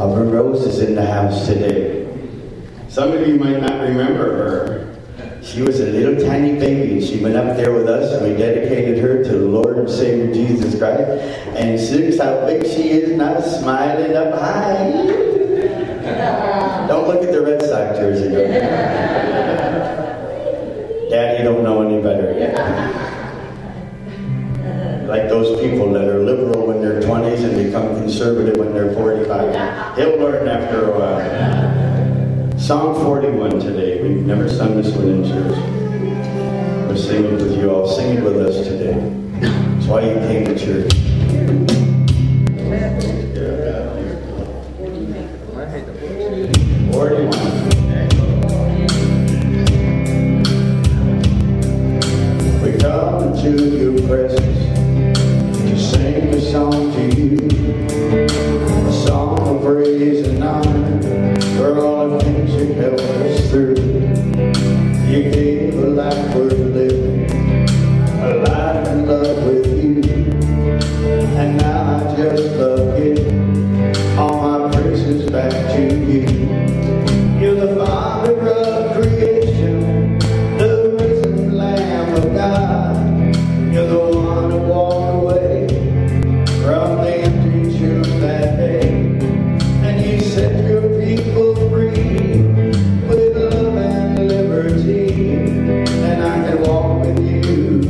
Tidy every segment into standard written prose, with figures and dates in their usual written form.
Aubrey Rose is in the house today. Some of you might not remember her. She was a little tiny baby, and she went up there with us, and we dedicated her to the Lord and Savior Jesus Christ. And see how big she is now, smiling up high. Don't look at the Red Sox jersey. Daddy don't know any better yet. Like those people that are liberal when they're 20s and become conservative when they're 45. He'll learn after a while. Song 41 today. We've never sung this one in church. We're singing with you all. Sing it with us today. That's why you came to church. 41. We come into your presence to sing a song to you, a song of praise and honor for all the things you helped us through. You gave a life worth living, a life in love with you, and now I just love giving all my praises back to you. You're the Father of creation, the risen Lamb of God. You're the one who walked away from the empty tomb that day, and you set your people free with love and liberty. And I can walk with you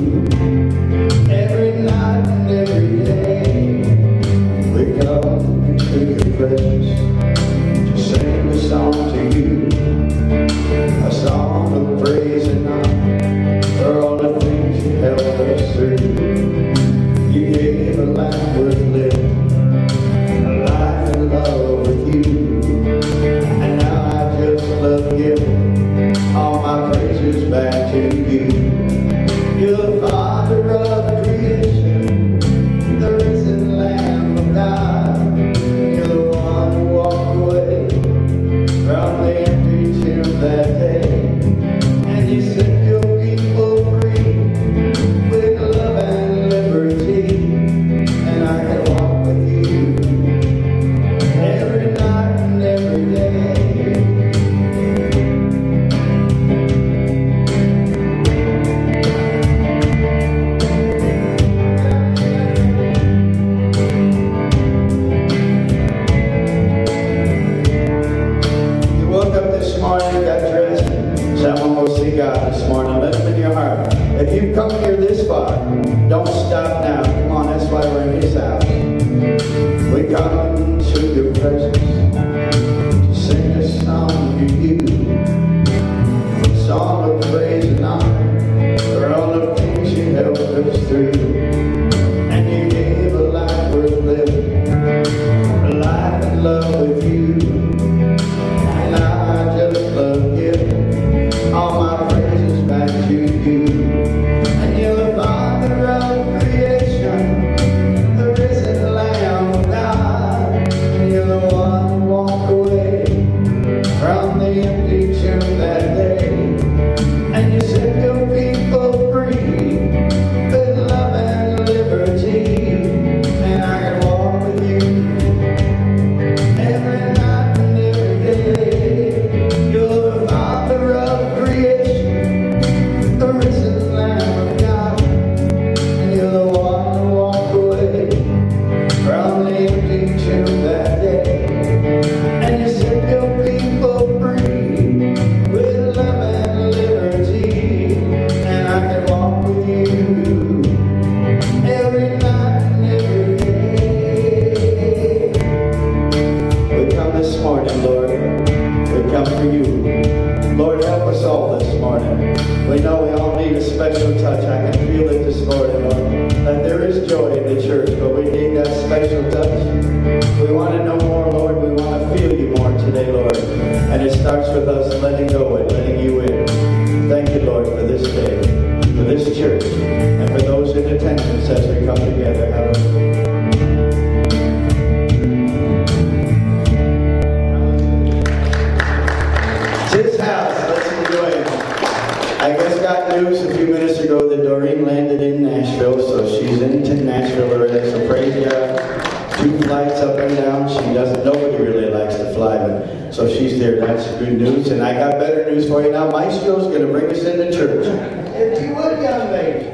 every night and every day. We come into your presence to sing a song to you, a song of praise and honor for all the things you helped us through. You gave a life worth living, a life in love with you, and now I just love giving all my praises back to you. You're the Father of creation, the risen Lamb of God. You're the one who walked away from the empty tomb that day, and you set your people free with love and liberty. And I can walk with you every night and every day. You woke up this morning, got dressed, someone will see God this morning. Let him in your heart. If you've come here this far, don't stop now. Come on, that's why we're in his house. We come to your presence to sing a song to you, a song of praise and honor for all the things you helped us through. And you gave a life worth living, a life in love with you. And I just love giving all my praises back to you. And you're the Father of creation, the risen Lamb of God. And you're the one who walked away from the empty tomb that day, and you set your people free with love and liberty. And I can walk with you every night and every day. You're the Father of creation, the risen Lamb of God. And you're the one who walked away from the empty tomb that day, and you set your people free with love and liberty. And I can walk with you every night and every day. We come this morning, Lord. We come for you. Lord, help us all this morning. We know we all need a special touch. I can feel it this morning, Lord, that there is joy in the church, but we need that special touch. We want to know more, Lord. We want to feel you more today, Lord. And it starts with us letting go and letting you in. Thank you, Lord, for this day, for this church, and for those in attendance as we come together. Hallelujah. It's his house. Let's enjoy it. I just got news a few minutes ago that Doreen landed in Nashville, so she's into Nashville already. So praise God. 2 flights up and down. She doesn't. Nobody really likes fly. So she's there. That's good news. And I got better news for you now. Maestro's going to bring us into church. If you would, young lady.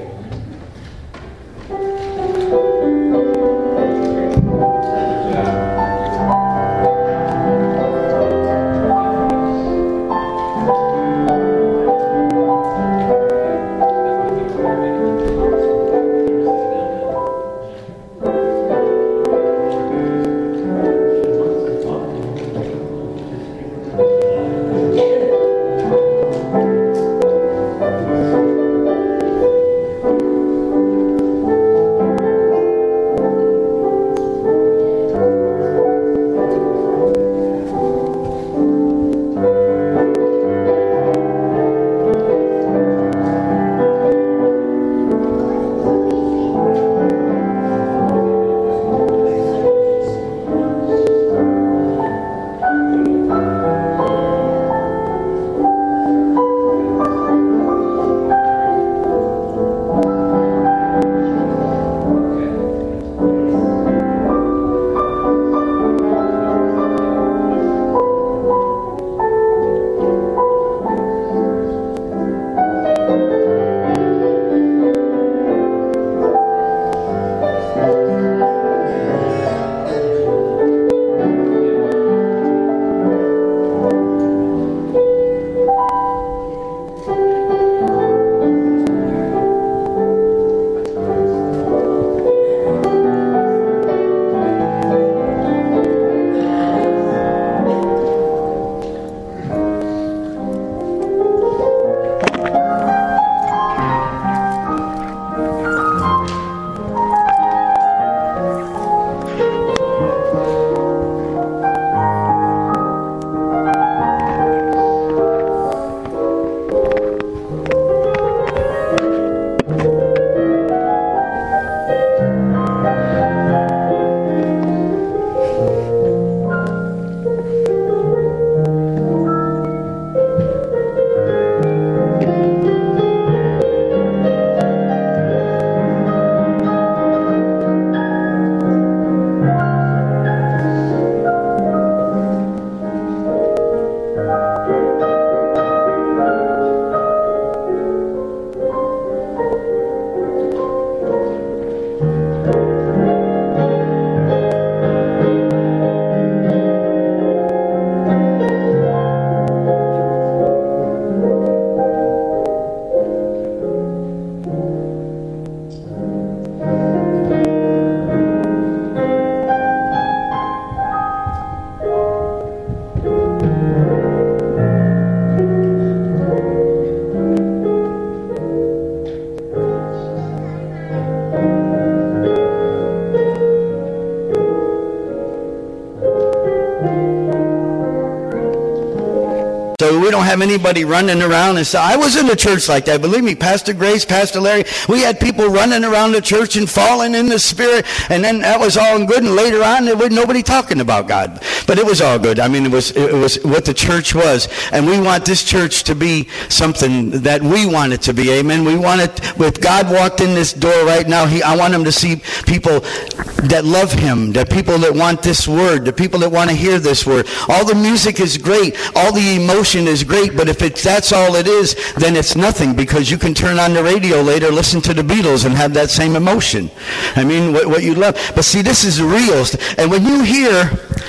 So we don't have anybody running around and say, I was in the church like that. Believe me, Pastor Grace, Pastor Larry, we had people running around the church and falling in the Spirit, and then that was all good, and later on there was nobody talking about God. But it was all good. I mean, it was what the church was, and we want this church to be something that we want it to be. Amen. We want it, if God walked in this door right now, I want him to see people that love him, the people that want this word, the people that want to hear this word. All the music is great, all the emotion is great, but if that's all it is, then it's nothing, because you can turn on the radio later, listen to the Beatles, and have that same emotion. I mean, what you love. But see, this is real. And when you hear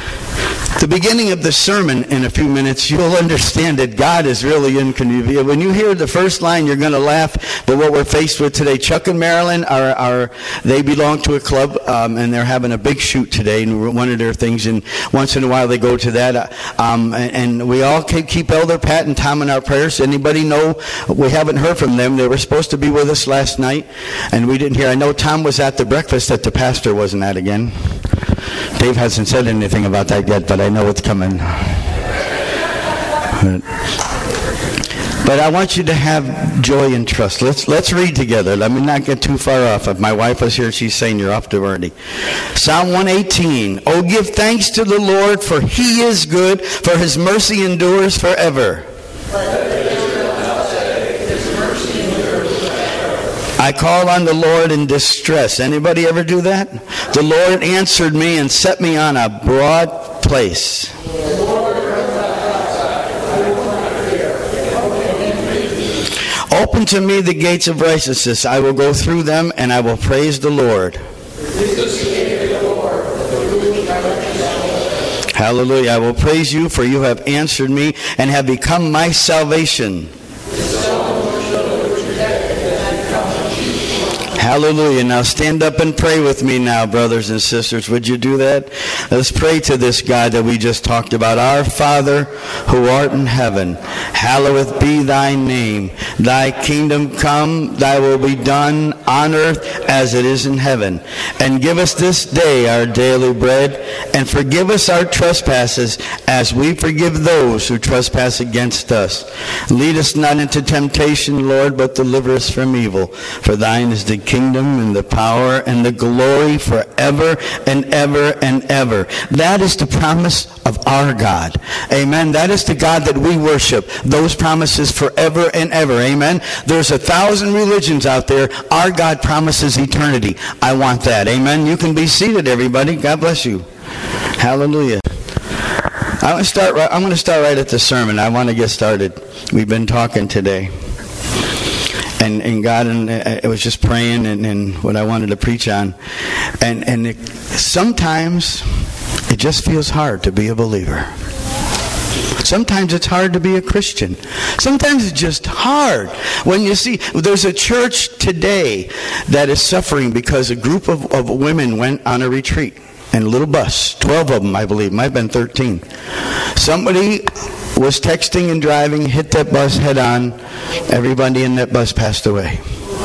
the beginning of the sermon in a few minutes, you'll understand that God is really inconvenient. When you hear the first line, you're going to laugh. But what we're faced with today, Chuck and Marilyn they belong to a club, and they're having a big shoot today, and one of their things, and once in a while they go to that. And we all keep Elder Pat and Tom in our prayers. Anybody know? We haven't heard from them. They were supposed to be with us last night, and we didn't hear. I know Tom was at the breakfast that the pastor wasn't at again. Dave hasn't said anything about that yet, but I know it's coming. But I want you to have joy and trust. Let's read together. Let me not get too far off. If my wife was here, she's saying you're off to already. Psalm 118. Oh, give thanks to the Lord, for he is good, for his mercy endures forever. I called on the Lord in distress. Anybody ever do that? The Lord answered me and set me on a broad place. Open to me the gates of righteousness. I will go through them, and I will praise the Lord. Hallelujah. I will praise you, for you have answered me and have become my salvation. Hallelujah. Now stand up and pray with me now, brothers and sisters. Would you do that? Let's pray to this God that we just talked about. Our Father, who art in heaven, hallowed be thy name. Thy kingdom come, thy will be done on earth as it is in heaven. And give us this day our daily bread, and forgive us our trespasses as we forgive those who trespass against us. Lead us not into temptation, Lord, but deliver us from evil. For thine is the kingdom and the power and the glory forever and ever and ever. That is the promise of our God. Amen. That is the God that we worship. Those promises forever and ever. Amen. There's 1,000 religions out there. Our God promises eternity. I want that. Amen. You can be seated, everybody. God bless you. Hallelujah. I'm going to start right at the sermon. I want to get started. We've been talking today. And God, and I was just praying and what I wanted to preach on. And sometimes it just feels hard to be a believer. Sometimes it's hard to be a Christian. Sometimes it's just hard. When you see, there's a church today that is suffering because a group of women went on a retreat in a little bus. 12 of them, I believe. Might have been 13. Somebody was texting and driving, hit that bus head on. Everybody in that bus passed away.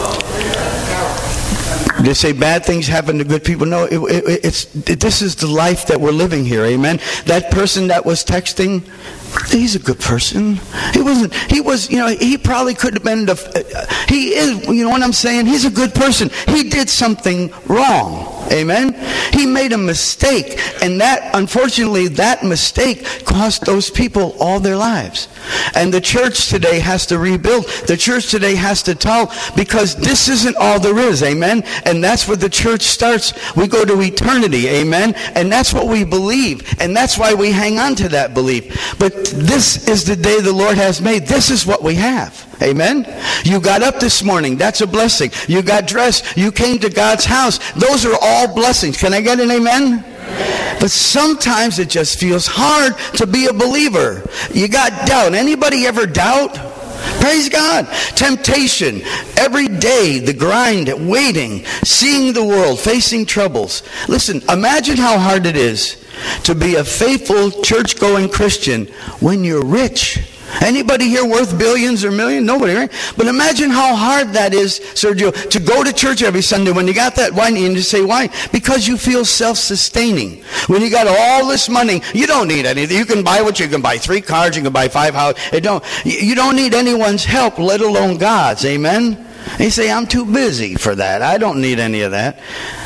They say bad things happen to good people. No, this is the life that we're living here. Amen. That person that was texting, he's a good person. He probably could have been he is, you know what I'm saying? He's a good person. He did something wrong. Amen. He made a mistake, and unfortunately that mistake cost those people all their lives. And the church today has to rebuild. The church today has to tell, because this isn't all there is. Amen. And that's where the church starts. We go to eternity. Amen. And that's what we believe, and that's why we hang on to that belief. But this is the day the Lord has made. This is what we have. Amen. You got up this morning. That's a blessing. You got dressed. You came to God's house. Those are all blessings. Can I get an amen? But sometimes it just feels hard to be a believer. You got doubt. Anybody ever doubt? Praise God. Temptation. Every day, the grind, waiting, seeing the world, facing troubles. Listen, imagine how hard it is to be a faithful church-going Christian when you're rich. Anybody here worth billions or millions? Nobody, right? But imagine how hard that is, Sergio, to go to church every Sunday when you got that. Why? And you say, why? Because you feel self-sustaining. When you got all this money, you don't need anything. You can buy what you can buy. 3 cars, you can buy 5 houses. You don't need anyone's help, let alone God's. Amen? And you say, I'm too busy for that. I don't need any of that.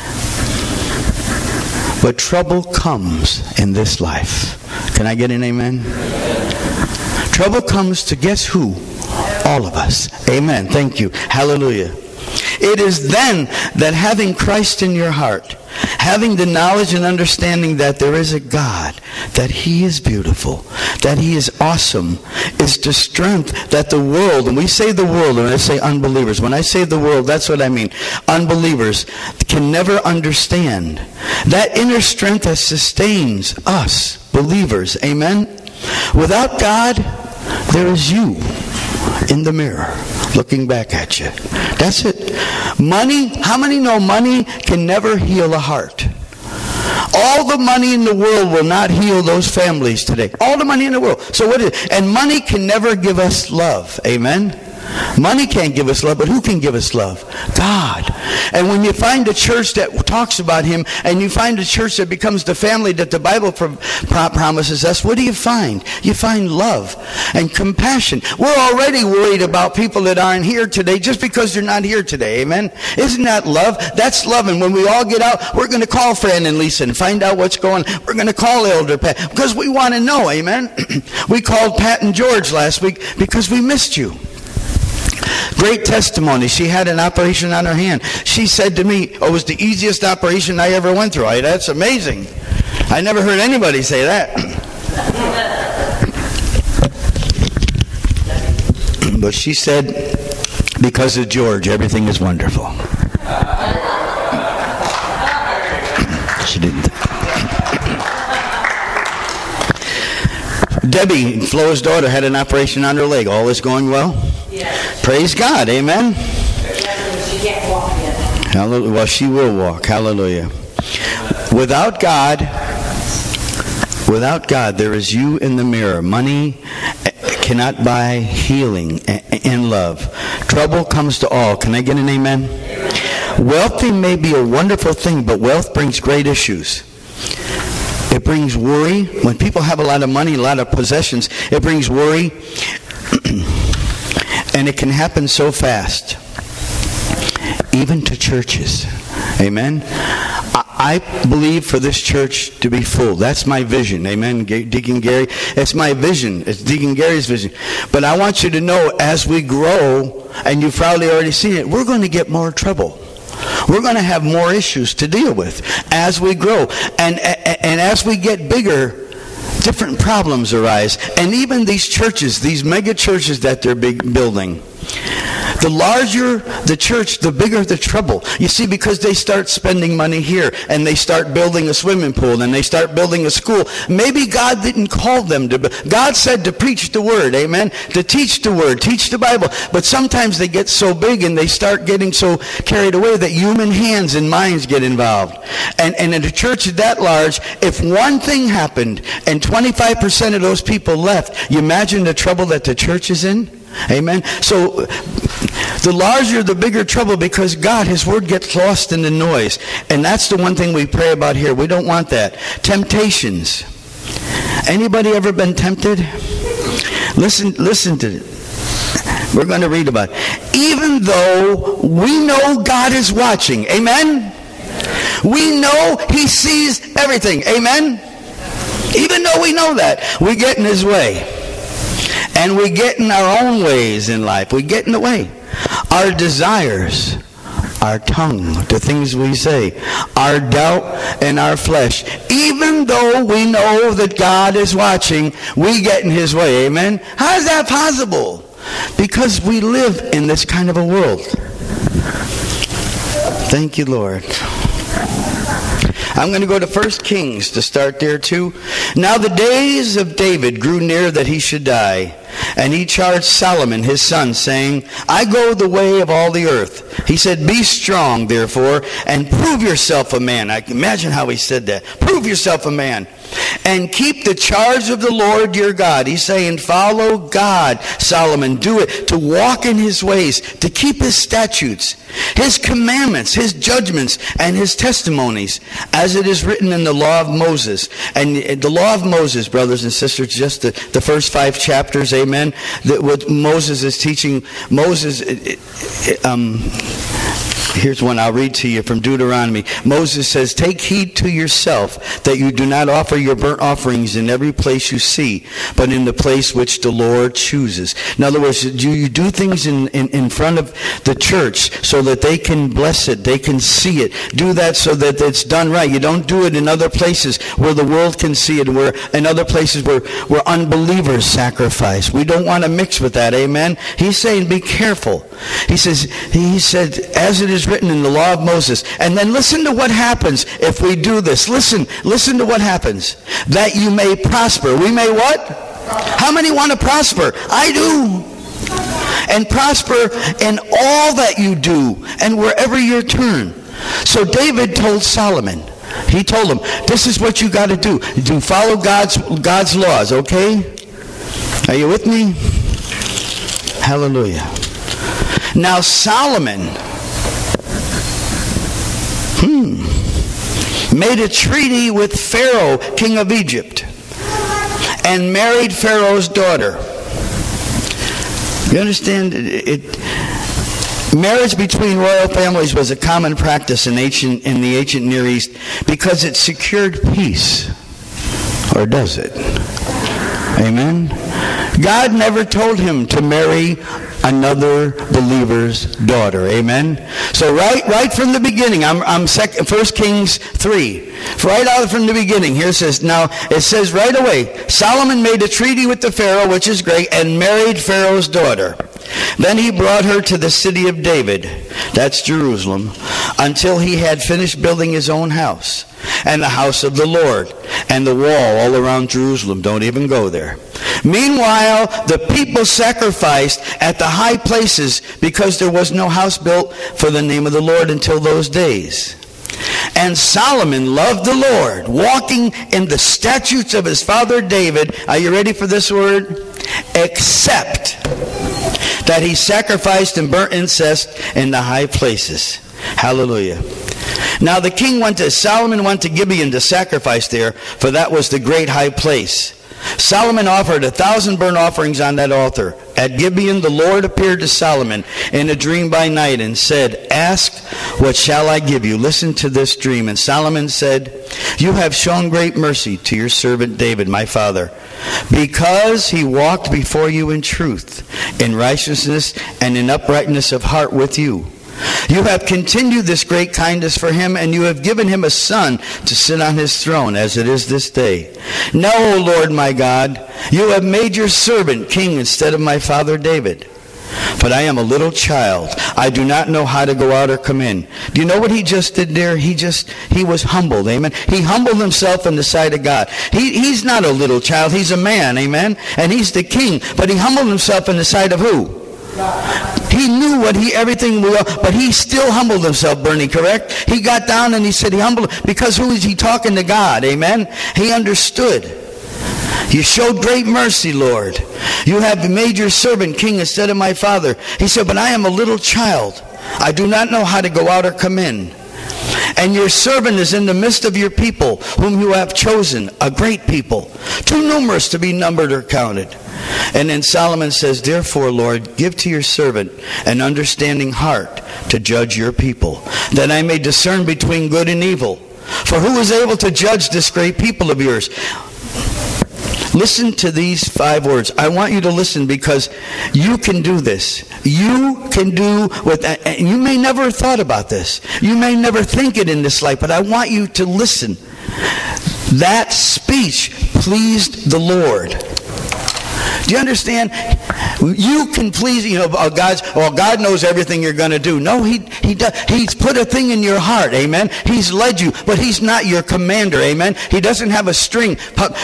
But trouble comes in this life. Can I get an amen? Trouble comes to guess who? All of us. Amen. Thank you. Hallelujah. It is then that having Christ in your heart, having the knowledge and understanding that there is a God, that He is beautiful, that He is awesome, is the strength that the world, and we say the world, and I say unbelievers. When I say the world, that's what I mean. Unbelievers can never understand. That inner strength that sustains us, believers. Amen? Without God, there is you in the mirror looking back at you. That's it. Money, how many know money can never heal a heart? All the money in the world will not heal those families today. All the money in the world. So what is it? And money can never give us love. Amen? Money can't give us love, but who can give us love? God. And when you find a church that talks about Him, and you find a church that becomes the family that the Bible promises us, what do you find? You find love and compassion. We're already worried about people that aren't here today just because they're not here today. Amen? Isn't that love? That's love. And when we all get out, we're going to call Fran and Lisa and find out what's going on. We're going to call Elder Pat because we want to know. Amen? We called Pat and George last week because we missed you. Great testimony. She had an operation on her hand. She said to me, it was the easiest operation I ever went through. That's amazing. I never heard anybody say that. But she said Because of George, everything is wonderful. She didn't. Debbie, Flo's daughter, had an operation on her leg. All is going well? Yes. Praise God. Amen. She can't walk yet. Hallelujah. Well, she will walk. Hallelujah. Without God, there is you in the mirror. Money cannot buy healing and love. Trouble comes to all. Can I get an amen? Wealthy may be a wonderful thing, but wealth brings great issues. It brings worry. When people have a lot of money, a lot of possessions, it brings worry. And it can happen so fast. Even to churches. Amen. I believe for this church to be full. That's my vision. Amen. Deacon Gary. It's my vision. It's Deacon Gary's vision. But I want you to know, as we grow, and you've probably already seen it, we're going to get more trouble. We're going to have more issues to deal with as we grow. And as we get bigger, different problems arise. And even these churches, these mega churches that they're building, the larger the church, the bigger the trouble. You see, because they start spending money here, and they start building a swimming pool, and they start building a school. Maybe God didn't call them to. God said to preach the word, amen? To teach the word, teach the Bible. But sometimes they get so big and they start getting so carried away that human hands and minds get involved. And in a church that large, if one thing happened and 25% of those people left, you imagine the trouble that the church is in? Amen. So the larger, the bigger trouble, because God, His Word gets lost in the noise. And that's the one thing we pray about here. We don't want that. Temptations. Anybody ever been tempted? Listen to it. We're going to read about it. Even though we know God is watching. Amen. We know He sees everything. Amen. Even though we know that, we get in His way. And we get in our own ways in life. We get in the way. Our desires, our tongue, the things we say, our doubt and our flesh. Even though we know that God is watching, we get in His way. Amen? How is that possible? Because we live in this kind of a world. Thank you, Lord. I'm going to go to 1 Kings to start there too. Now the days of David grew near that he should die. And he charged Solomon his son, saying, I go the way of all the earth. He said, be strong, therefore, and prove yourself a man. I can imagine how he said that. Prove yourself a man. And keep the charge of the Lord your God. He's saying, follow God, Solomon. Do it, to walk in His ways, to keep His statutes, His commandments, His judgments, and His testimonies, as it is written in the law of Moses. And the law of Moses, brothers and sisters, just the first 5 chapters, amen, that what Moses is teaching. Moses, here's one I'll read to you from Deuteronomy. Moses says, take heed to yourself that you do not offer your burnt offerings in every place you see, but in the place which the Lord chooses. In other words, you do things in front of the church so that they can bless it, they can see it. Do that so that it's done right. You don't do it in other places where the world can see it, where in other places where unbelievers sacrifice. We don't want to mix with that, amen? He's saying, be careful. He said, as it is written in the law of Moses. And then listen to what happens if we do this. Listen to what happens. That you may prosper. We may what? How many want to prosper? I do. And prosper in all that you do and wherever you turn. So David told Solomon, he told him, this is what you got to do. Do follow God's laws, okay? Are you with me? Hallelujah. Now Solomon made a treaty with Pharaoh, king of Egypt, and married Pharaoh's daughter. You understand? Marriage between royal families was a common practice in the ancient Near East because it secured peace. Or does it? Amen? God never told him to marry another believer's daughter. Amen? So right from the beginning, I'm 1 Kings 3. Right out from the beginning, here it says right away, Solomon made a treaty with the Pharaoh, which is great, and married Pharaoh's daughter. Then he brought her to the city of David, that's Jerusalem, until he had finished building his own house, and the house of the Lord, and the wall all around Jerusalem. Don't even go there. Meanwhile, the people sacrificed at the high places because there was no house built for the name of the Lord until those days. And Solomon loved the Lord, walking in the statutes of his father David. Are you ready for this word? Except that he sacrificed and burnt incense in the high places. Hallelujah. Now the king Solomon went to Gibeon to sacrifice there, for that was the great high place. Solomon offered 1,000 burnt offerings on that altar. At Gibeon the Lord appeared to Solomon in a dream by night and said, "Ask, what shall I give you?" Listen to this dream. And Solomon said, "You have shown great mercy to your servant David, my father, because he walked before you in truth, in righteousness, and in uprightness of heart with you. You have continued this great kindness for him, and you have given him a son to sit on his throne, as it is this day. Now, O Lord my God, you have made your servant king instead of my father David. But I am a little child. I do not know how to go out or come in." Do you know what he just did there? He was humbled, amen? He humbled himself in the sight of God. He's not a little child. He's a man, amen? And he's the king. But he humbled himself in the sight of who? He knew everything was, but he still humbled himself, Bernie, correct? He got down and he said he humbled, because who is he talking to? God, amen? He understood. You showed great mercy, Lord. You have made your servant king instead of my father. He said, but I am a little child. I do not know how to go out or come in. And your servant is in the midst of your people, whom you have chosen, a great people, too numerous to be numbered or counted. And then Solomon says, therefore, Lord, give to your servant an understanding heart to judge your people, that I may discern between good and evil. For who is able to judge this great people of yours? Listen to these 5 words. I want you to listen, because you can do this. You can do what, and you may never have thought about this. You may never think it in this light, but I want you to listen. That speech pleased the Lord. Do you understand? You can please, God knows everything you're going to do. No, He does. He's put a thing in your heart, amen? He's led you, but He's not your commander, amen? He doesn't have a string.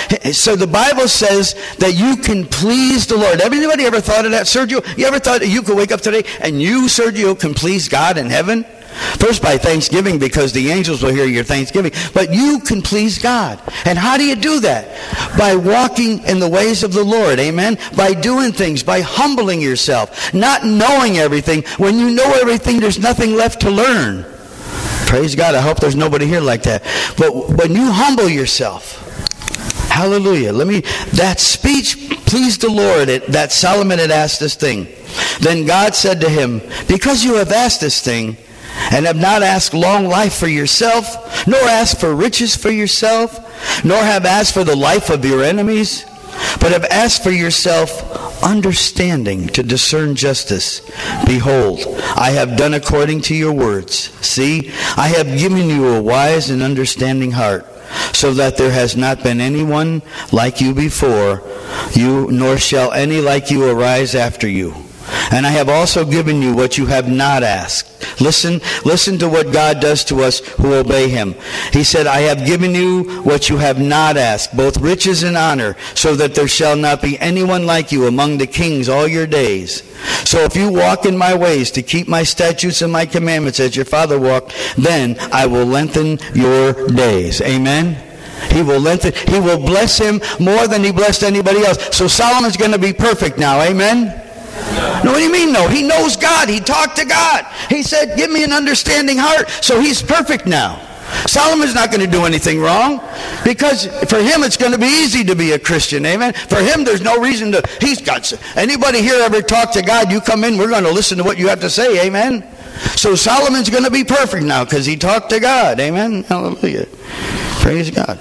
So the Bible says that you can please the Lord. Anybody ever thought of that, Sergio? You ever thought that you could wake up today and you, Sergio, can please God in heaven? First by thanksgiving, because the angels will hear your thanksgiving. But you can please God. And how do you do that? By walking in the ways of the Lord, amen? By doing things, by humbling yourself, not knowing everything. When you know everything, there's nothing left to learn. Praise God. I hope there's nobody here like that. But when you humble yourself, hallelujah. That speech pleased the Lord, that Solomon had asked this thing. Then God said to him, because you have asked this thing, and have not asked long life for yourself, nor asked for riches for yourself, nor have asked for the life of your enemies, but have asked for yourself understanding to discern justice. Behold, I have done according to your words. See, I have given you a wise and understanding heart, so that there has not been anyone like you before you, nor shall any like you arise after you. And I have also given you what you have not asked. Listen to what God does to us who obey Him. He said, I have given you what you have not asked, both riches and honor, so that there shall not be anyone like you among the kings all your days. So if you walk in my ways to keep my statutes and my commandments as your father walked, then I will lengthen your days. Amen? He will bless him more than he blessed anybody else. So Solomon's going to be perfect now. Amen? No, what do you mean no? He knows God. He talked to God. He said, give me an understanding heart. So he's perfect now. Solomon's not going to do anything wrong, because for him it's going to be easy to be a Christian. Amen. For him there's no reason to. Anybody here ever talk to God? You come in, we're going to listen to what you have to say. Amen. So Solomon's going to be perfect now because he talked to God. Amen. Hallelujah. Praise God.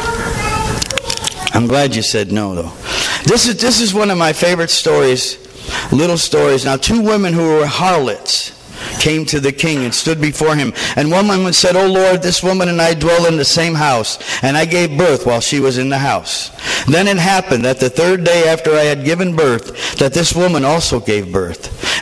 I'm glad you said no, though. This is one of my favorite stories. Little stories. Now, 2 women who were harlots came to the king and stood before him. And one woman said, O Lord, this woman and I dwell in the same house, and I gave birth while she was in the house. Then it happened that the 3rd day after I had given birth, that this woman also gave birth.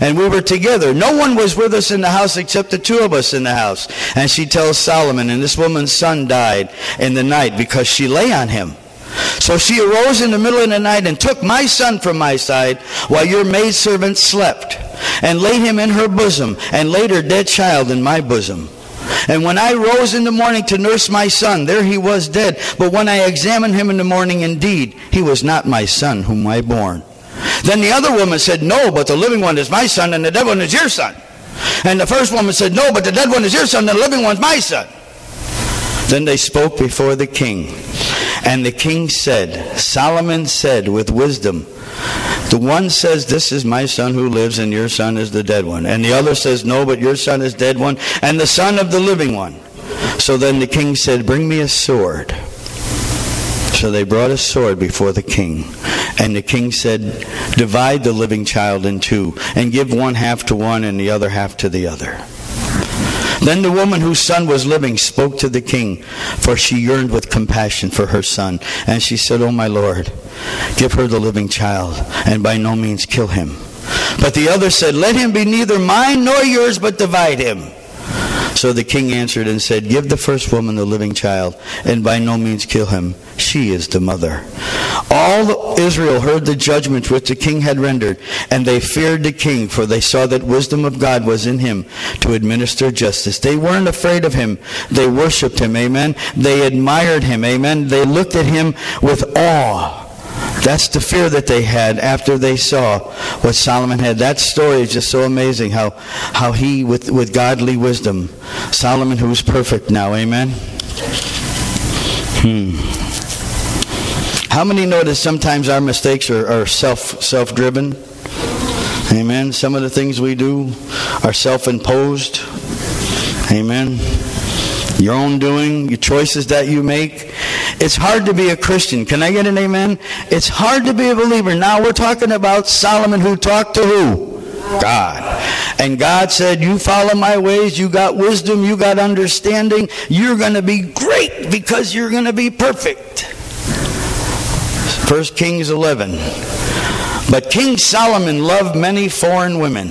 and we were together. No one was with us in the house except the two of us in the house. And she tells Solomon, and this woman's son died in the night because she lay on him. So she arose in the middle of the night and took my son from my side while your maidservant slept, and laid him in her bosom, and laid her dead child in my bosom. And when I rose in the morning to nurse my son, there he was dead. But when I examined him in the morning, indeed, he was not my son whom I born. Then the other woman said, no, but the living one is my son, and the dead one is your son. And the first woman said, no, but the dead one is your son, and the living one is my son. Then they spoke before the king. And the king said, Solomon said with wisdom, the one says, this is my son who lives, and your son is the dead one. And the other says, no, but your son is dead one, and the son of the living one. So then the king said, bring me a sword. So they brought a sword before the king. And the king said, divide the living child in two, and give one half to one and the other half to the other. Then the woman whose son was living spoke to the king, for she yearned with compassion for her son. And she said, O my lord, give her the living child, and by no means kill him. But the other said, let him be neither mine nor yours, but divide him. So the king answered and said, give the first woman the living child, and by no means kill him. She is the mother. All Israel heard the judgment which the king had rendered, and they feared the king, for they saw that wisdom of God was in him to administer justice. They weren't afraid of him. They worshipped him, amen. They admired him, amen. They looked at him with awe. That's the fear that they had after they saw what Solomon had. That story is just so amazing, how he, with godly wisdom, Solomon who's perfect now, amen. How many know that sometimes our mistakes are self-driven? Amen. Some of the things we do are self-imposed. Amen. Your own doing, your choices that you make. It's hard to be a Christian. Can I get an amen? It's hard to be a believer. Now we're talking about Solomon, who talked to who? God. And God said, you follow my ways, you got wisdom, you got understanding, you're going to be great because you're going to be perfect. 1 Kings 11. But King Solomon loved many foreign women,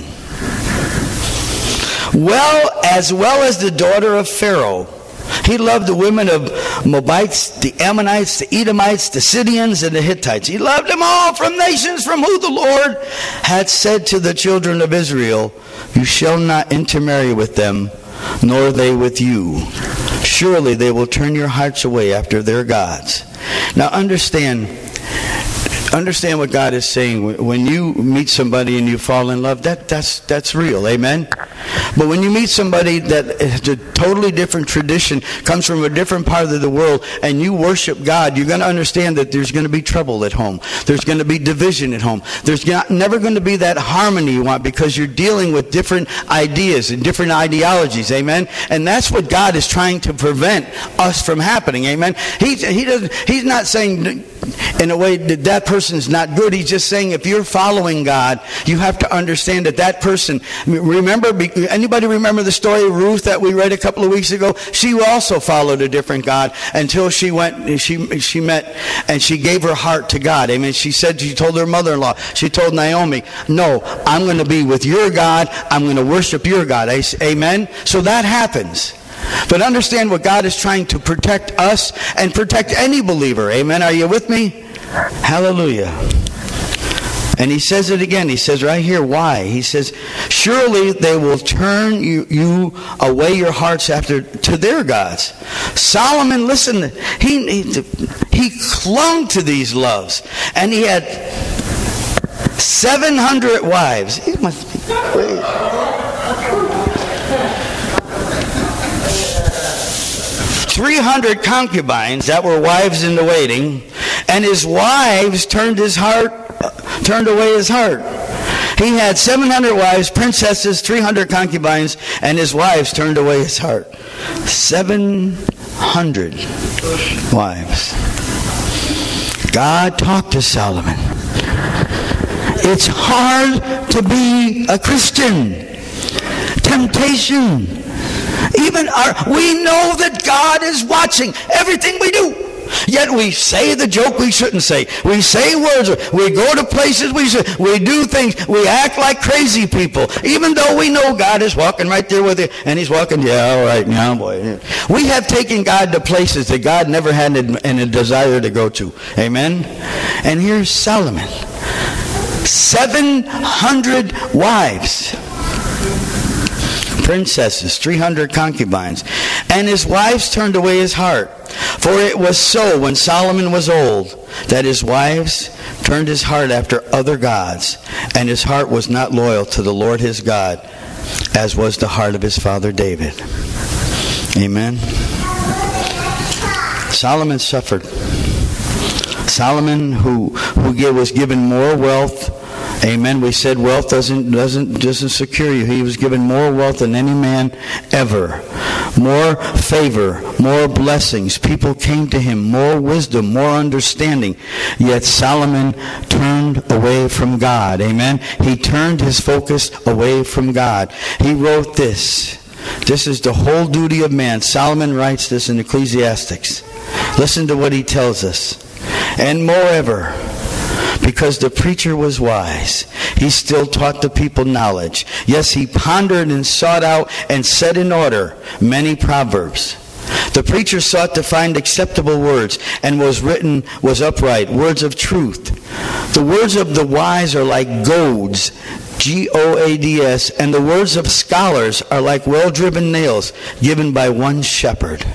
as well as the daughter of Pharaoh. He loved the women of Moabites, the Ammonites, the Edomites, the Sidonians, and the Hittites. He loved them all from nations from whom the Lord had said to the children of Israel, you shall not intermarry with them, nor they with you. Surely they will turn your hearts away after their gods. Now understand what God is saying. When you meet somebody and you fall in love, that's real, amen? But when you meet somebody that has a totally different tradition, comes from a different part of the world, and you worship God, you're going to understand that there's going to be trouble at home. There's going to be division at home. There's never going to be that harmony you want, because you're dealing with different ideas and different ideologies, amen? And that's what God is trying to prevent us from happening, amen? He's not saying in a way that person's not good. He's just saying if you're following God, you have to understand that person, anybody remember the story of Ruth that we read a couple of weeks ago? She also followed a different God until she met and she gave her heart to God. Amen. She told her mother-in-law, she told Naomi, no, I'm going to be with your God. I'm going to worship your God. Amen. So that happens. But understand what God is trying to protect us and protect any believer. Amen. Are you with me? Hallelujah. And he says it again. He says right here, why? He says, surely they will turn you away your hearts to their gods. Solomon, listen, he clung to these loves. And he had 700 wives. He must be crazy. 300 concubines that were wives in the waiting, and his wives turned away his heart. He had 700 wives, princesses, 300 concubines, and his wives turned away his heart. 700 wives. God talked to Solomon. It's hard to be a Christian. Temptation. We know that God is watching everything we do. Yet we say the joke we shouldn't say. We say words. We go to places we should. We do things. We act like crazy people. Even though we know God is walking right there with you. And he's walking, yeah, all right, yeah, boy. We have taken God to places that God never had a desire to go to. Amen? And here's Solomon. 700 wives. Princesses, 300 concubines. And his wives turned away his heart. For it was so when Solomon was old that his wives turned his heart after other gods, and his heart was not loyal to the Lord his God, as was the heart of his father David. Amen. Solomon suffered. Solomon, who was given more wealth. Amen. We said wealth doesn't secure you. He was given more wealth than any man ever. More favor, more blessings. People came to him. More wisdom, more understanding. Yet Solomon turned away from God. Amen. He turned his focus away from God. He wrote this. This is the whole duty of man. Solomon writes this in Ecclesiastes. Listen to what he tells us. And moreover, because the preacher was wise, he still taught the people knowledge. Yes, he pondered and sought out and set in order many proverbs. The preacher sought to find acceptable words, and was upright, words of truth. The words of the wise are like goads, G-O-A-D-S, and the words of scholars are like well-driven nails given by one shepherd.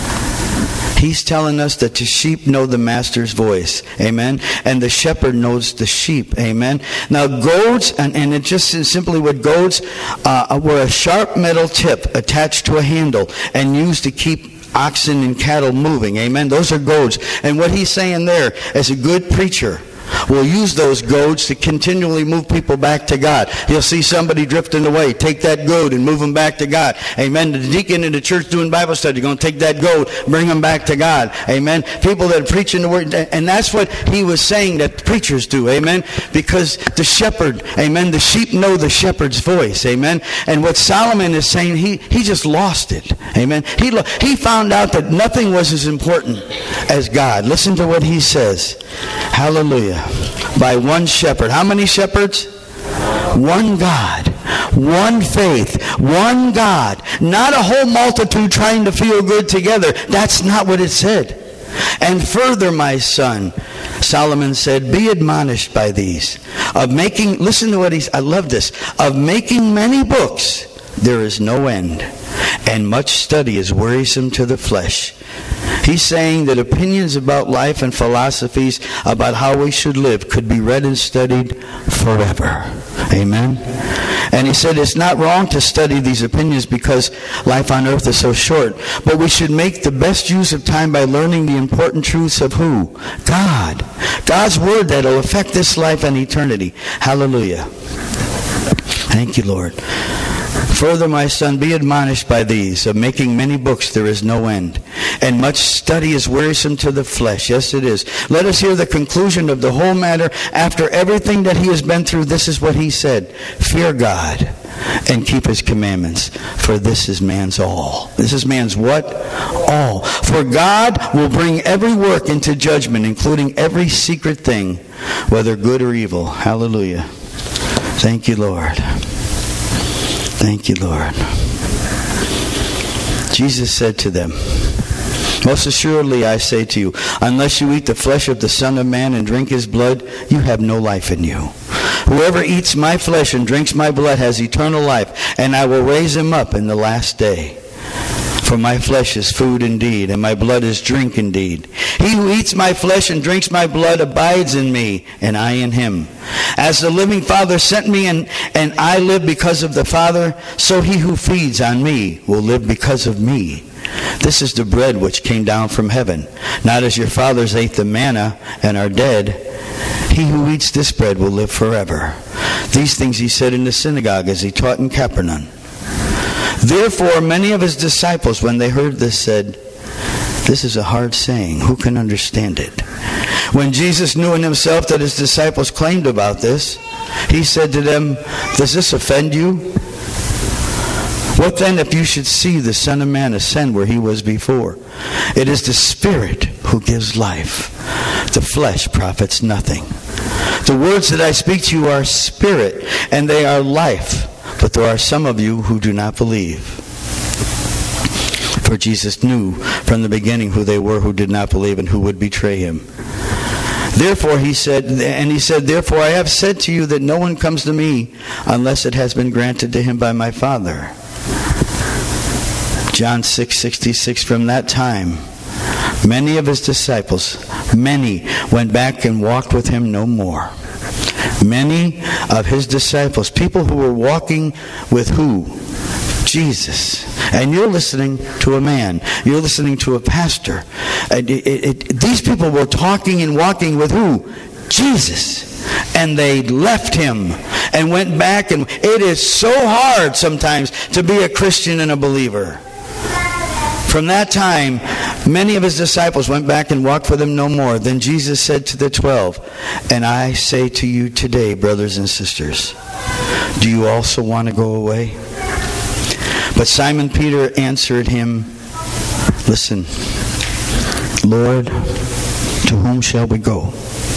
He's telling us that the sheep know the master's voice. Amen. And the shepherd knows the sheep. Amen. Now goads, and it just simply what goads were a sharp metal tip attached to a handle and used to keep oxen and cattle moving. Amen. Those are goads. And what he's saying there, as a good preacher, will use those goads to continually move people back to God. You'll see somebody drifting away. Take that goad and move them back to God. Amen. The deacon in the church doing Bible study, going to take that goad, bring them back to God. Amen. People that are preaching the word. And that's what he was saying that preachers do. Amen. Because the shepherd, amen, the sheep know the shepherd's voice. Amen. And what Solomon is saying, he just lost it. Amen. He found out that nothing was as important as God. Listen to what he says. Hallelujah. By one shepherd. How many shepherds? One God. One faith. One God. Not a whole multitude trying to feel good together. That's not what it said. And further, my son, Solomon said, be admonished by these. Listen to what I love this. Of making many books, there is no end. And much study is wearisome to the flesh. He's saying that opinions about life and philosophies about how we should live could be read and studied forever. Amen. And he said it's not wrong to study these opinions because life on earth is so short. But we should make the best use of time by learning the important truths of who? God. God's word that will affect this life and eternity. Hallelujah. Thank you, Lord. Further, my son, be admonished by these. Of making many books there is no end. And much study is wearisome to the flesh. Yes, it is. Let us hear the conclusion of the whole matter. After everything that he has been through, this is what he said. Fear God and keep his commandments. For this is man's all. This is man's what? All. For God will bring every work into judgment, including every secret thing, whether good or evil. Hallelujah. Thank you, Lord. Thank you, Lord. Jesus said to them, most assuredly I say to you, unless you eat the flesh of the Son of Man and drink his blood, you have no life in you. Whoever eats my flesh and drinks my blood has eternal life, and I will raise him up in the last day. For my flesh is food indeed, and my blood is drink indeed. He who eats my flesh and drinks my blood abides in me, and I in him. As the living Father sent me, and I live because of the Father, so he who feeds on me will live because of me. This is the bread which came down from heaven, not as your fathers ate the manna and are dead. He who eats this bread will live forever. These things he said in the synagogue as he taught in Capernaum. Therefore, many of his disciples, when they heard this, said, this is a hard saying. Who can understand it? When Jesus knew in himself that his disciples claimed about this, he said to them, does this offend you? What then if you should see the Son of Man ascend where he was before? It is the Spirit who gives life. The flesh profits nothing. The words that I speak to you are spirit, and they are life. But there are some of you who do not believe. For Jesus knew from the beginning who they were who did not believe and who would betray him. Therefore he said, therefore I have said to you that no one comes to me unless it has been granted to him by my Father. John 6:66, from that time, many of his disciples, many went back and walked with him no more. Many of his disciples, people who were walking with who? Jesus. And you're listening to a man. You're listening to a pastor. These people were talking and walking with who? Jesus. And they left him and went back. And it is so hard sometimes to be a Christian and a believer. From that time, many of his disciples went back and walked with him no more. Then Jesus said to the 12, and I say to you today, brothers and sisters, do you also want to go away? But Simon Peter answered him, listen, Lord, to whom shall we go?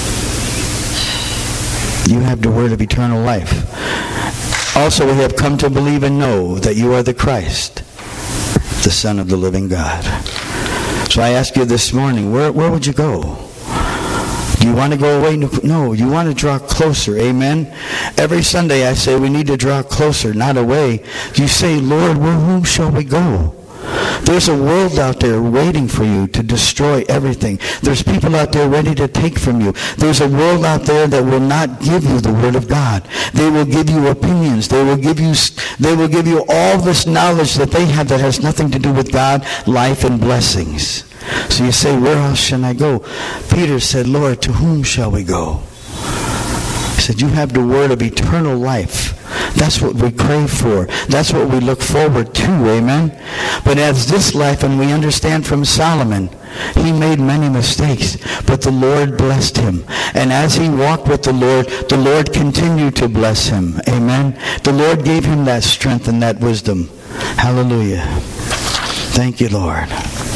You have the word of eternal life. Also, we have come to believe and know that you are the Christ, the Son of the living God. So I ask you this morning, where would you go? Do you want to go away? No, you want to draw closer. Amen? Every Sunday I say we need to draw closer, not away. You say, Lord, whom shall we go? There's a world out there waiting for you to destroy everything. There's people out there ready to take from you. There's a world out there that will not give you the Word of God. They will give you opinions. They will give you all this knowledge that they have that has nothing to do with God, life, and blessings. So you say, where else shall I go? Peter said, Lord, to whom shall we go? He said, you have the word of eternal life. That's what we crave for. That's what we look forward to. Amen? But as this life, and we understand from Solomon, he made many mistakes, but the Lord blessed him. And as he walked with the Lord continued to bless him. Amen? The Lord gave him that strength and that wisdom. Hallelujah. Thank you, Lord.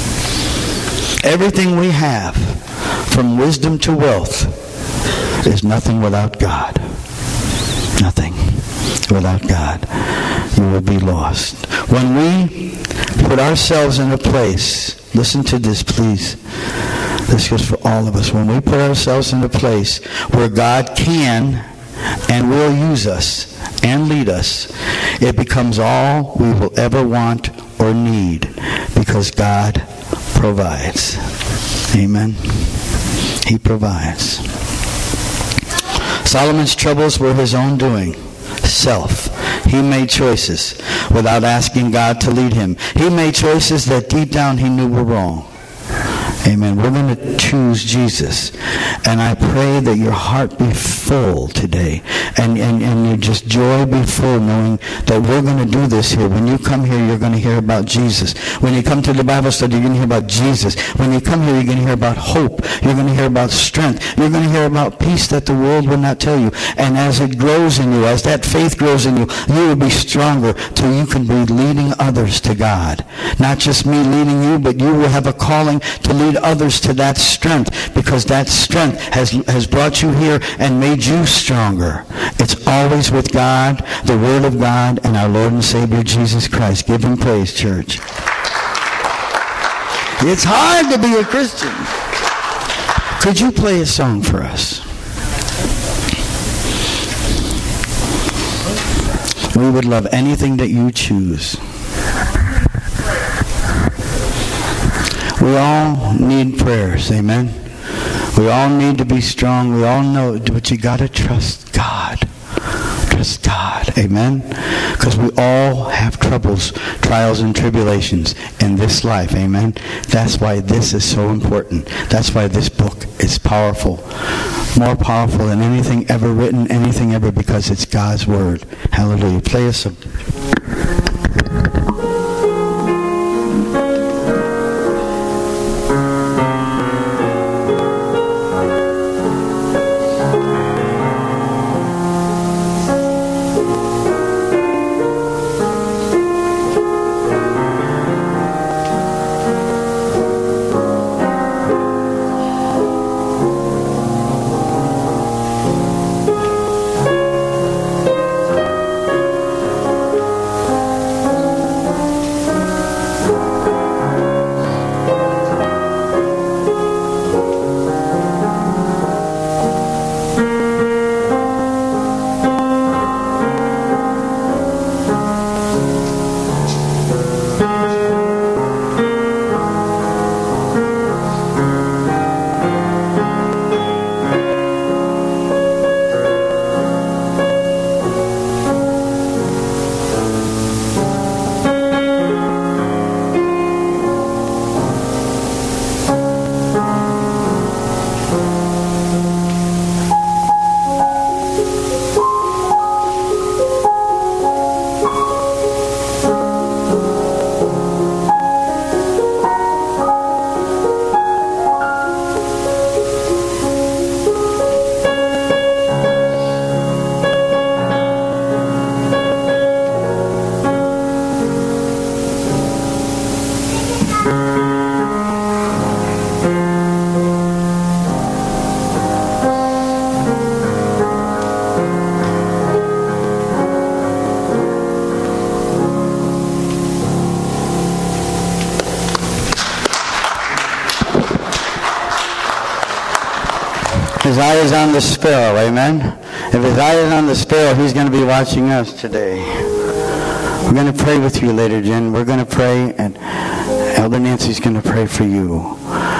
Everything we have, from wisdom to wealth, is nothing without God. Nothing without God. You will be lost. When we put ourselves in a place, listen to this, please. This goes for all of us. When we put ourselves in a place where God can and will use us and lead us, it becomes all we will ever want or need, because God provides. Amen. He provides. Solomon's troubles were his own doing. Self. He made choices without asking God to lead him. He made choices that deep down he knew were wrong. Amen. We're going to choose Jesus. And I pray that your heart be full today. And your just joy be full, knowing that we're going to do this here. When you come here, you're going to hear about Jesus. When you come to the Bible study, you're going to hear about Jesus. When you come here, you're going to hear about hope. You're going to hear about strength. You're going to hear about peace that the world will not tell you. And as it grows in you, as that faith grows in you, you will be stronger till you can be leading others to God. Not just me leading you, but you will have a calling to lead others to that strength, because that strength has brought you here and made you stronger. It's always with God, the Word of God, and our Lord and Savior Jesus Christ. Give him praise, church. It's hard to be a Christian. Could you play a song for us? We would love anything that you choose. We all need prayers, amen? We all need to be strong. We all know, but you got to trust God. Trust God, amen? Because we all have troubles, trials, and tribulations in this life, amen? That's why this is so important. That's why this book is powerful. More powerful than anything ever written, anything ever, because it's God's Word. Hallelujah. Play us a... is on the sparrow, amen? If his eye is on the sparrow, he's going to be watching us today. We're going to pray with you later, Jen. We're going to pray, and Elder Nancy's going to pray for you.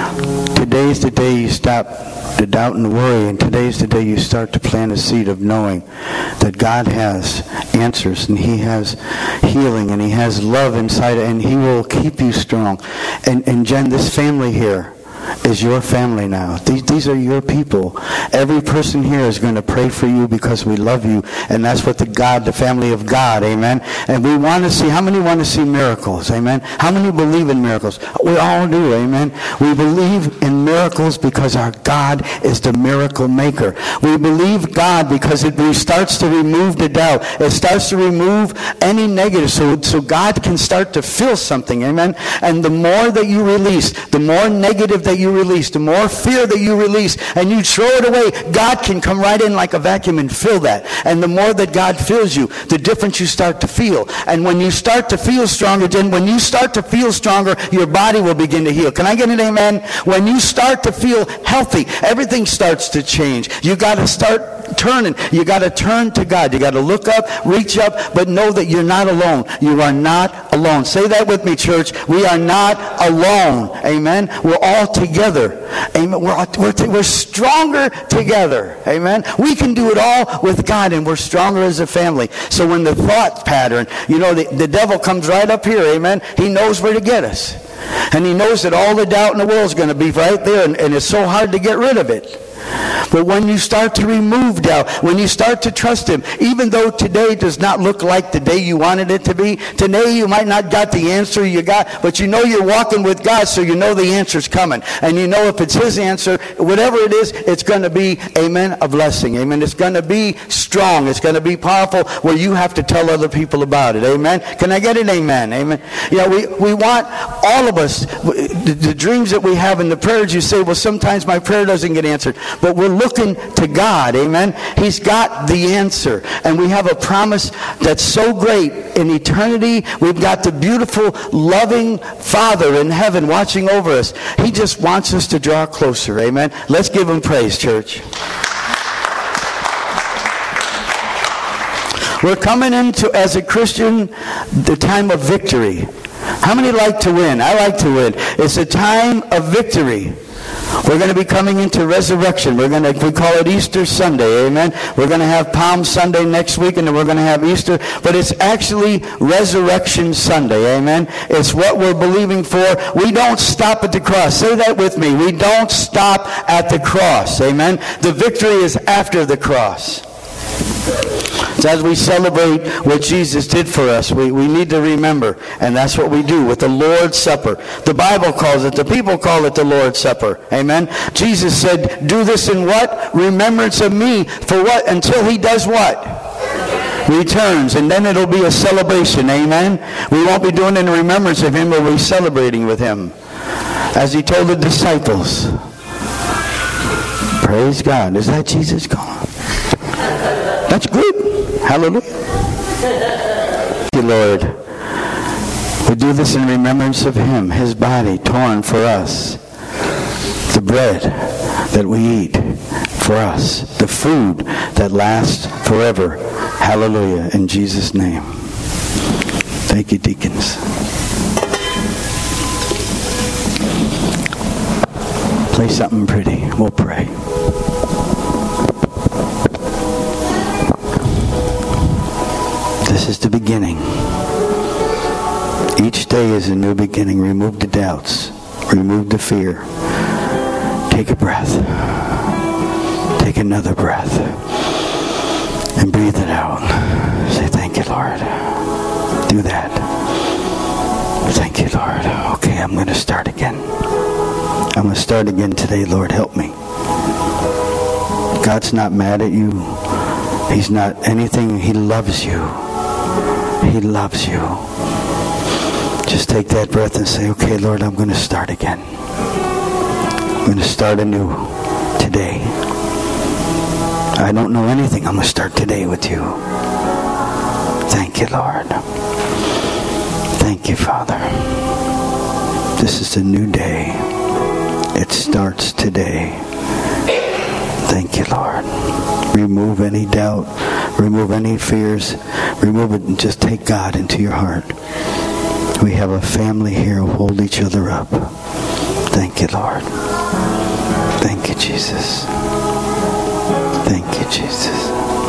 Today's the day you stop the doubt and the worry, and today's the day you start to plant a seed of knowing that God has answers, and he has healing, and he has love inside, and he will keep you strong. And Jen, this family here is your family now. These are your people. Every person here is going to pray for you because we love you, and that's what the family of God, amen. And we want to see, how many want to see miracles, amen? How many believe in miracles? We all do, amen. We believe in miracles because our God is the miracle maker. We believe God because it starts to remove the doubt. It starts to remove any negative, so God can start to feel something, amen. And the more that you release, the more negative that you release, the more fear that you release, and you throw it away, God can come right in like a vacuum and fill that. And the more that God fills you, the difference you start to feel. And when you start to feel stronger, then when you start to feel stronger, your body will begin to heal. Can I get an amen? When you start to feel healthy, everything starts to change. You got to start turning. You got to turn to God. You got to look up, reach up, but know that you're not alone. You are not alone. Say that with me, church. We are not alone. Amen. We're all together. Amen. We're stronger together. Amen. We can do it all with God, and we're stronger as a family. So when the thought pattern, the devil comes right up here. Amen. He knows where to get us. And he knows that all the doubt in the world is going to be right there, and it's so hard to get rid of it. But when you start to remove doubt, when you start to trust him, even though today does not look like the day you wanted it to be, today you might not got the answer you got, but you know you're walking with God, so you know the answer's coming. And you know if it's his answer, whatever it is, it's going to be, amen, a blessing. Amen. It's going to be strong. It's going to be powerful where you have to tell other people about it. Amen. Can I get an amen? Amen. We want all of us, the dreams that we have and the prayers, you say, well, sometimes my prayer doesn't get answered. But we're looking to God, amen? He's got the answer. And we have a promise that's so great in eternity. We've got the beautiful, loving Father in heaven watching over us. He just wants us to draw closer, amen? Let's give him praise, church. We're coming into, as a Christian, the time of victory. How many like to win? I like to win. It's a time of victory. We're going to be coming into resurrection. We call it Easter Sunday, amen? We're going to have Palm Sunday next week, and then we're going to have Easter. But it's actually Resurrection Sunday, amen? It's what we're believing for. We don't stop at the cross. Say that with me. We don't stop at the cross, amen? The victory is after the cross. So as we celebrate what Jesus did for us, we need to remember, and that's what we do with the Lord's Supper. The Bible calls it, the people call it the Lord's Supper. Amen? Jesus said, do this in what? Remembrance of me. For what? Until he does what? Returns. And then it'll be a celebration. Amen? We won't be doing it in remembrance of him, but we'll be celebrating with him. As he told the disciples. Praise God. Is that Jesus gone? That's good. Hallelujah. Thank you, Lord. We do this in remembrance of him, his body torn for us, the bread that we eat for us, the food that lasts forever. Hallelujah. In Jesus' name. Thank you, deacons. Play something pretty. We'll pray. This is the beginning. Each day is a new beginning. Remove the doubts. Remove the fear. Take a breath. Take another breath. And breathe it out. Say, thank you, Lord. Do that. Thank you, Lord. Okay, I'm going to start again. I'm going to start again today. Lord, help me. God's not mad at you. He's not anything. He loves you. He loves you. Just take that breath and say, okay, Lord, I'm going to start again. I'm going to start anew today. I don't know anything. I'm going to start today with you. Thank you, Lord. Thank you, Father. This is a new day. It starts today. Thank you, Lord. Remove any doubt. Remove any fears. Remove it and just take God into your heart. We have a family here who hold each other up. Thank you, Lord. Thank you, Jesus. Thank you, Jesus.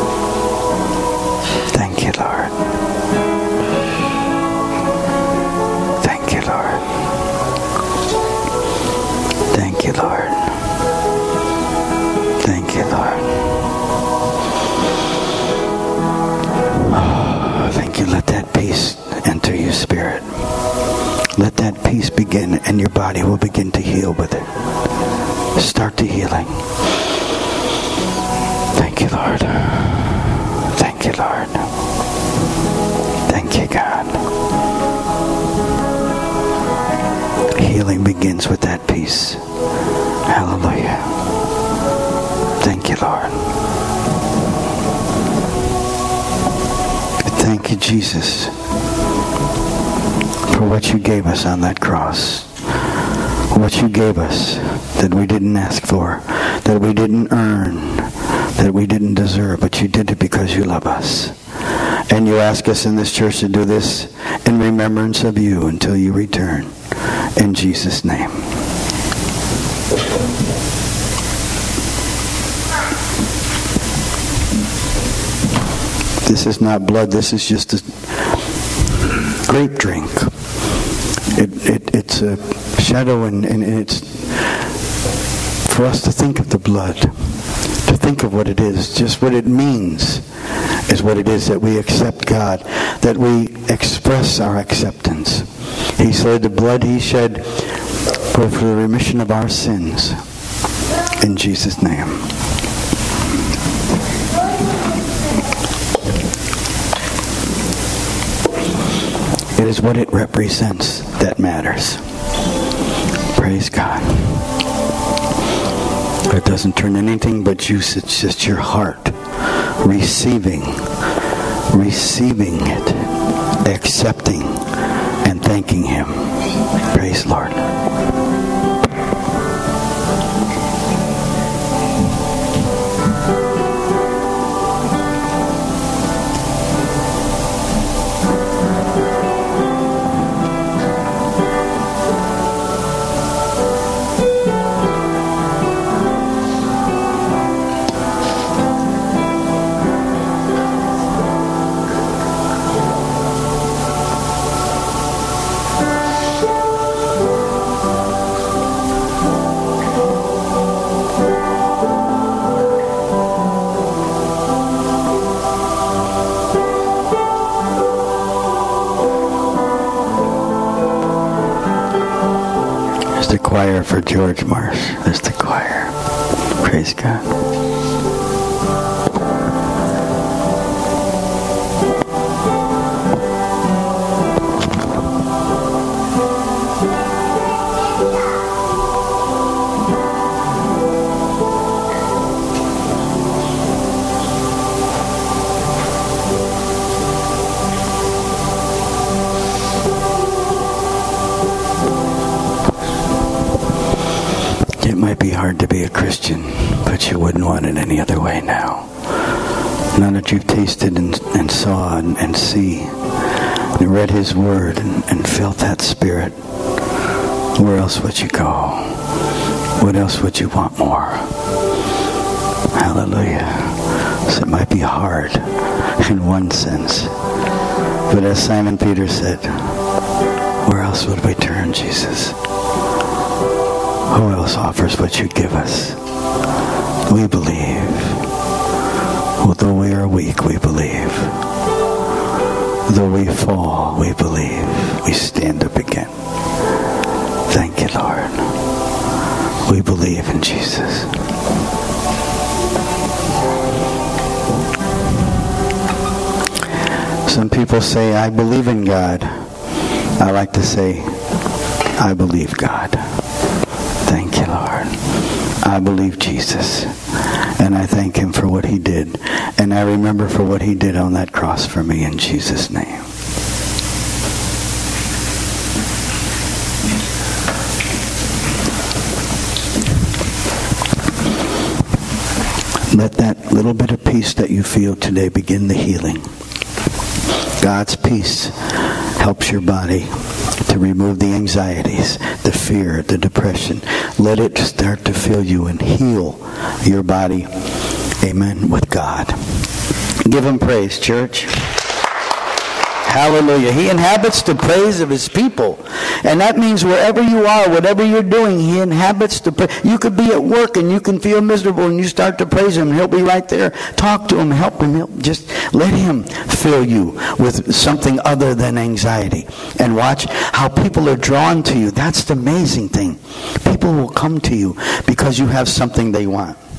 Thank you, Lord. Thank you, Lord. Thank you, Lord. Thank you, Lord. Oh, thank you. Let that peace enter your spirit. Let that peace begin, and your body will begin to heal with it. Start the healing. Thank you, Lord. Thank you, Lord. Thank you, God. Healing begins with that peace. Hallelujah. Thank you, Lord. Thank you, Jesus, for what you gave us on that cross. What you gave us that we didn't ask for, that we didn't earn, that we didn't deserve, but you did it because you love us. And you ask us in this church to do this in remembrance of you until you return. In Jesus' name. This is not blood. This is just a grape drink. It's a shadow, and it's for us to think of the blood, to think of what it is, just what it means is what it is, that we accept God, that we express our acceptance. He said the blood he shed for the remission of our sins. In Jesus' name. It is what it represents that matters. Praise God. It doesn't turn anything but juice. It's just your heart receiving it, accepting, and thanking Him. Praise Lord. Choir for George Marsh. There's the choir. Praise God. It might be hard to be a Christian, but you wouldn't want it any other way now. Now that you've tasted and saw and see and read His Word and felt that Spirit, where else would you go? What else would you want more? Hallelujah. So it might be hard in one sense, but as Simon Peter said, where else would we turn, Jesus? Who else offers what you give us? We believe. Although we are weak, we believe. Though we fall, we believe. We stand up again. Thank you, Lord. We believe in Jesus. Some people say, I believe in God. I like to say, I believe God. Thank you, Lord. I believe Jesus. And I thank Him for what He did. And I remember for what He did on that cross for me in Jesus' name. Let that little bit of peace that you feel today begin the healing. God's peace helps your body to remove the anxieties, the fear, the depression. Let it start to fill you and heal your body. Amen. With God. Give him praise, church. Hallelujah. He inhabits the praise of his people. And that means wherever you are, whatever you're doing, he inhabits the praise. You could be at work and you can feel miserable and you start to praise him. He'll be right there. Talk to him. Help him. Just let him fill you with something other than anxiety. And watch how people are drawn to you. That's the amazing thing. People will come to you because you have something they want.